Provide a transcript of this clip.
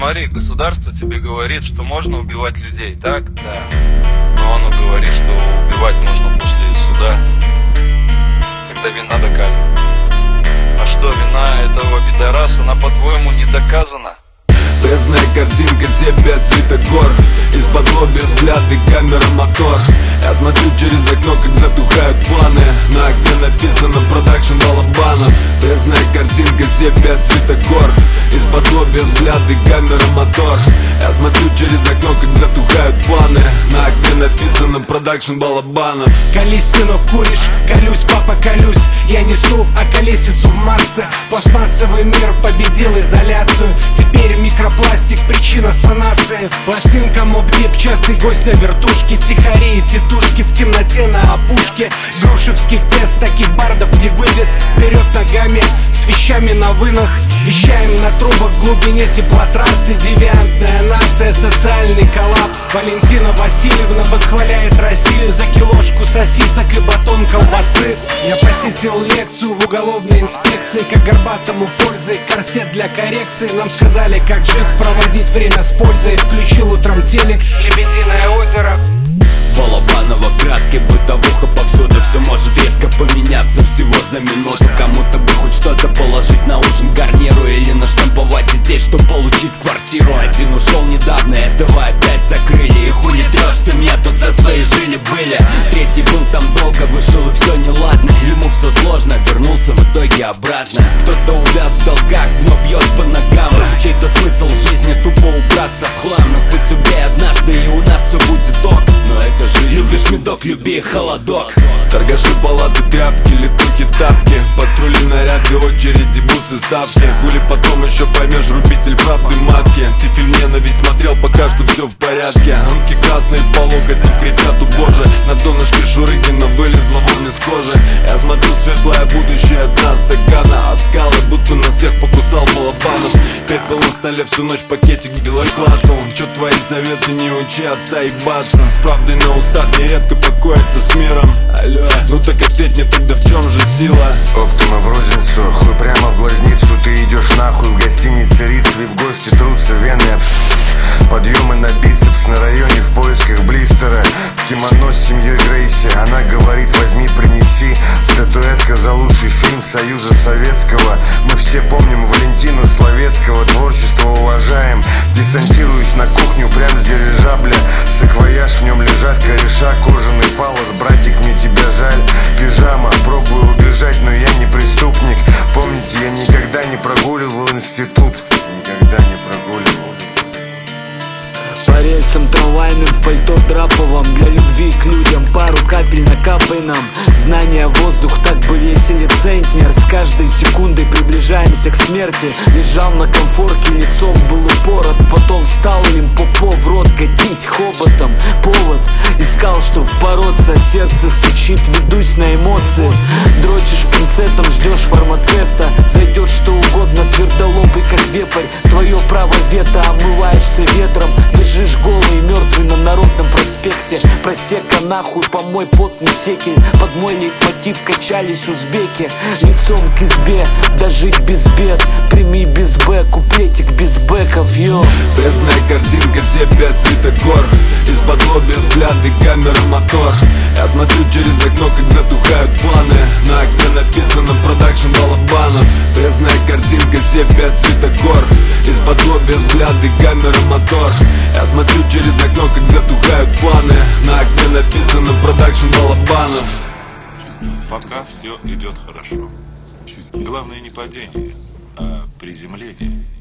смотри, государство тебе говорит, что можно убивать людей, так? Да. Но оно говорит, что убивать можно после суда, когда вина доказана. А что, вина этого пидораса, она, по-твоему, не доказана? Пресная картинка, сепия цвета гор. Из-под лобья взгляды, камера, мотор. Я смотрю через окно, как затухают планы. На окне написано продакшн балабанов. Пресная картинка, сепия цвета гор. Из-под лобья взгляды, камера, мотор. Я смотрю через окно, как затухают планы. На окне написано продакшн балабанов. Колись, сынок, куришь, колюсь, папа, колюсь. Я несу околесицу в массы. Пластмассовый мир победил изоляцию. Теперь микропластик, причина санации. Пластинка Моб-Дип, частый гость на вертушке. Тихари и тетушки в темноте на опушке. Грушевский фест, таких бардов не вывез. Вперед ногами, с вещами на вынос. Вещаем на трубах в глубине теплотрассы. Девиантная нация, социальный коллапс. Валентина Васильевна восхваляет Россию за килошку сосисок и батон колбасы. Я посетил лекцию в уголовной инспекции. Как горбатому пользой, корсет для коррекции. Нам сказали, как жить, проводить время с пользой. Включил утром телек, Лебединое озеро. Балабанова краски, бытовуха повсюду. Все может резко поменяться всего за минуту. Кому-то бы хоть что-то положить на ужин, гарниру. Или наштамповать детей, чтобы получить квартиру. Один ушел недавно, этого опять закрыли. И хули трешь ты меня, тут за свои жили-были. Третий был там долго, вышел и все неладно. Ему все сложно, вернулся в итоге обратно. Кто-то увяз в долгах, дно бьет по ногам. Чей-то смысл жизни тупо убраться в хлам. Но хоть убей однажды, и у нас все будет ок. Но это жизнь. Любишь медок, люби холодок. Торгаши, палаты, тряпки, летухи, тапки. Патрули, наряды, очереди, бусы, ставки. Хули потом еще поймешь, рубитель правды матки. Ты фильм «Ненависть» смотрел, пока что все в порядке. Руки красные по локоть, ну кричат, о боже. На донышке Шурыгина вылезла вонь из кожи. Я смотрю светлое будущее от нас стакана. А скалы будто нас всех покусал Балабанов. Пепел на столе, всю ночь пакетик белой клацал. Че твои советы, не учи отца ебаться. С правдой на устах нередко покоится с миром. Алло, ну так ответь мне тогда, в чем же сила? Оптима в розницу, хуй прямо в глазницу. Ты идешь нахуй, в гостинице Риц, в гости трутся вены подъемы на бицепс на районе в поисках блистера. В кимоно с семьей Грейси. Она говорит, возьми, принеси. Статуэтка за лучший фильм Союза Советского. Мы все помним Валентина Словецкого. Творчество уважаем. Десантируюсь на кухню прям с дирижабля. Саквояж, в нем лежат кореша. Кожаный фалос, братик, мне тебя жаль. Пижама, пробую убежать, но я не преступник. Помните, я никогда не прогуливал институт. Никогда не прогуливал. По рельсам трамвайным, в пальто драповом. Для любви к людям пару капель накапай нам. Знания, воздух, так бы весили центнер. С каждой секундой приближаемся к смерти. Лежал на комфорке, лицом был упорот. Потом встал Лимпопо в рот, катить хоботом. Повод искал, чтоб бороться. Сердце стучит, ведусь на эмоции. Дрочишь пинцетом, ждешь фармацевта. Зайдет что угодно, твердолобый как вепрь. Твое право вето, омываешься ветром. Лежишь голый и мертвый на Народном проспекте. Просека нахуй, помой потный секель. Под мой лейтмотив качались узбеки. Лицом к избе, дожить без бед. Прими без б, куплетик без бэков, йо. Пресная картинка, сепия цвета гор. Из-под лобья взгляды, камера, мотор. Я смотрю через окно, как затухают планы. На окне написано продакшн Балабанов. Пресная картинка, сепия цвета гор. Из-под лобья взгляды, камера, мотор. Я смотрю через окно, как затухают планы. На окне написано продакшн Балабанов. Пока все идет хорошо. Главное не падение, а приземление.